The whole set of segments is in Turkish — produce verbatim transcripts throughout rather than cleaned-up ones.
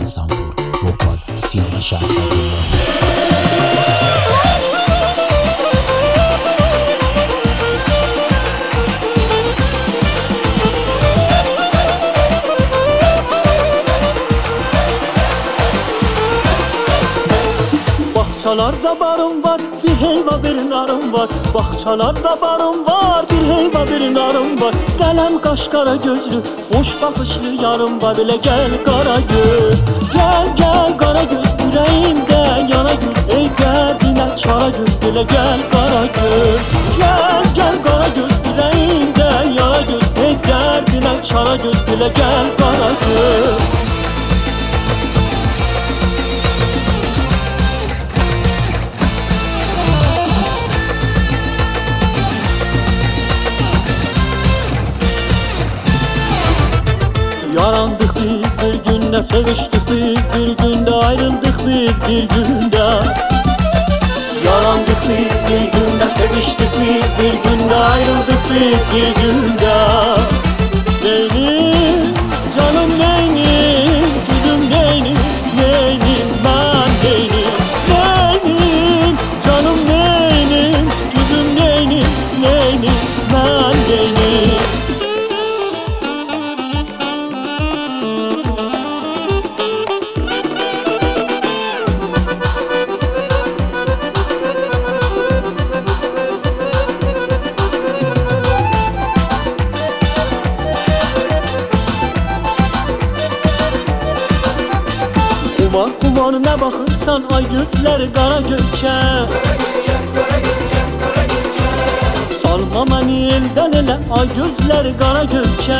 Sanfur, vokal Siyana Şahsabullah. Bahçalarda barım var, bir heyva bir narım var. Bahçalarda barım var, bir heyva bir narım var. Qələm qaş qara gözlü, boş baxışlı yarım var. Elə gel qara göz, gel gel qara göz, ürəyimdə yana göz. Ey dərdinə çara göz, elə gel qara göz. Gel gel qara göz, ürəyimdə yana göz. Ey dərdinə çara göz, elə gel qara göz. Yarandık biz bir günde, seviştik biz bir günde, ayrıldık biz bir günde. Yarandık biz bir günde, seviştik biz bir günde, ayrıldık biz bir günde. Neynim, canım neynim, gülüm neynim, neynim ben neynim. Neynim, canım neynim, gülüm neynim, neynim ben neynim. Kumar kumar ne bakırsan ay gözleri kara göçe. Salma beni elden ele ay gözleri kara göçe.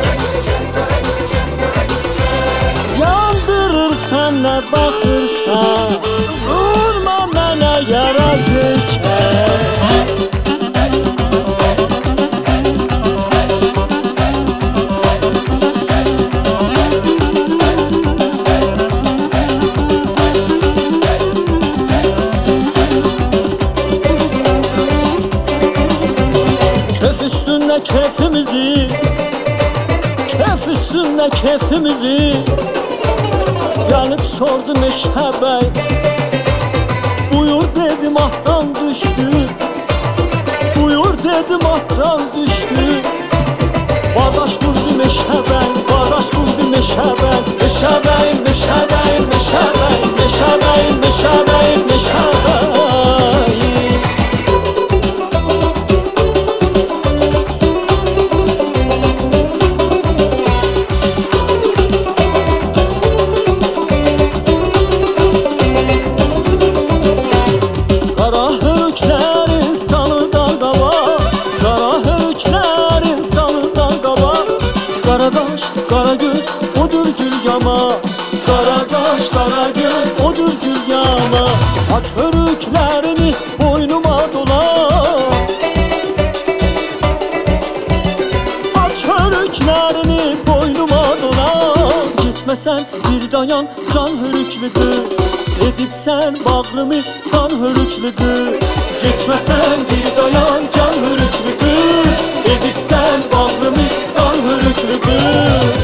Yandırırsan ne bakırsan, vurma bana yara göçe. Kef üstünde kefimizi, kef üstünde kefimizi. Gelip sordu Meşhe Bey, buyur dedim attan düştü. Buyur dedim attan düştü. Bağdaş kurdu Meşhe Bey, bağdaş kurdu Meşhe Bey. Meşhe Bey, Meşhe Bey, Meşhe Bey, Meşhe Bey, Meşhe Bey, Meşhe Bey. Kara göz odur gül yama, kara kaş kara göz odur gül yama. Aç hörüklerini boynuma dola, aç hörüklerini boynuma dola. Gitmesen bir dayan can hörüklü kız, edip sen bağrımı kan hörüklü kız. Gitmesen bir dayan can hörüklü kız, edip sen bağrımı kan hörüklü kız.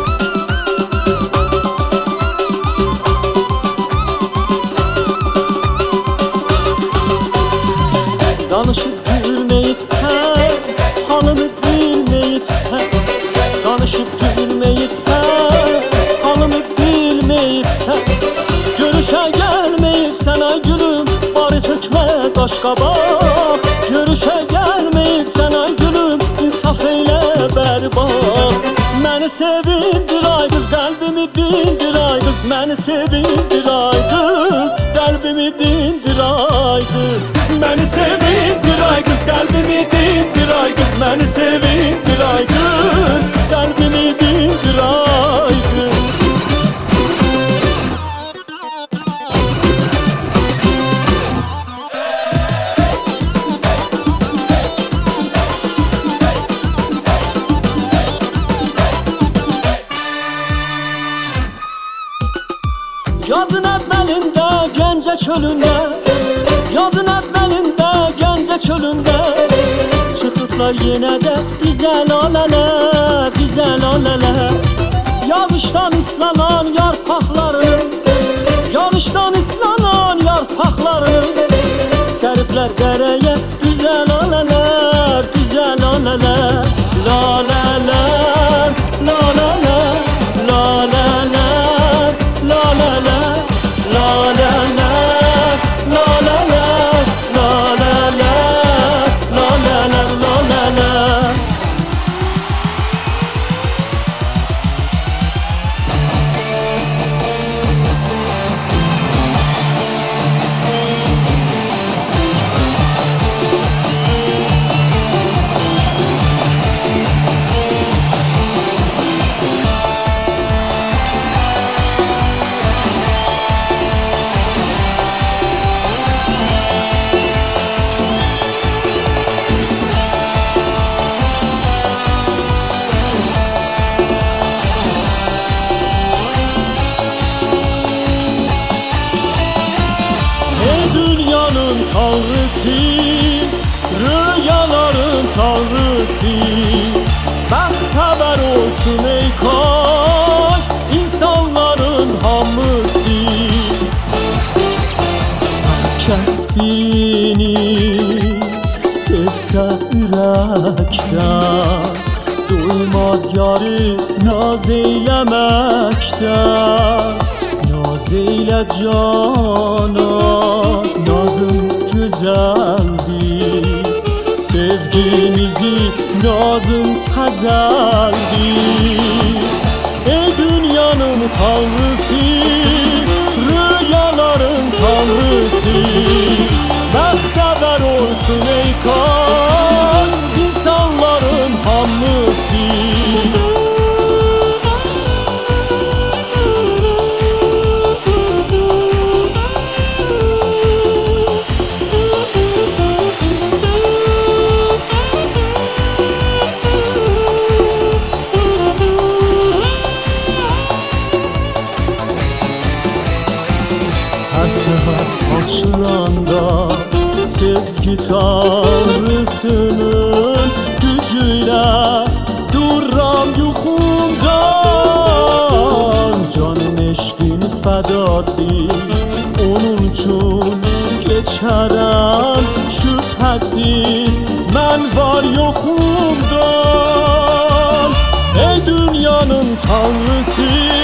Danışıp gülmeyip sen, halımı bilmeyip sen. Danışıp gülmeyip sen, halımı bilmeyip sen. Görüşe gelmeyip sen ay gülüm, bari tökme taş kabak. Görüşe gelmeyip sen ay gülüm, insaf eyle berbat. Məni sevindir ay kız, kalbimi dindir ay kız. Məni sevindir ay kız, kalbimi dindir ay kız. Məni sevindir ay kız, kalbimi dindir ay kız. Məni sevindir ay kız, kalbimi dindir ay kız. Yazın etmelinde Gence çölünde, yazın etmelinde Gence çölünde. Çıkıplar yine de güzel aleler, güzel aleler. Yağıştan ıslanan yarpaklar düşer dereye güzel laleler, güzel laleler. Laleler, laleler, laleler, laleler, laleler, laleler, laleler, laleler, laleler. Dünyanın tanrısı, rüyaların tanrısı, bahthaber olsun ey kaş insanların hamısı. Herkes birini sevse ürəkdən, doymaz yarı naz eyləməkdən. Naz eylə cana, nazım güzeldir. Sevgimizi nazım təzəldir. Ey dünyanın tanrısı, rüyaların tanrısı, bəxtəvər olsun ey kaş insanların hamısı. Her seher açılanda sevgi tanrısının gücüyle duram yuxumdan. Canım eşkin fədası onun üçün geçərəm şübhəsiz mən var yoxumdan. Ey dünyanın tanrısı,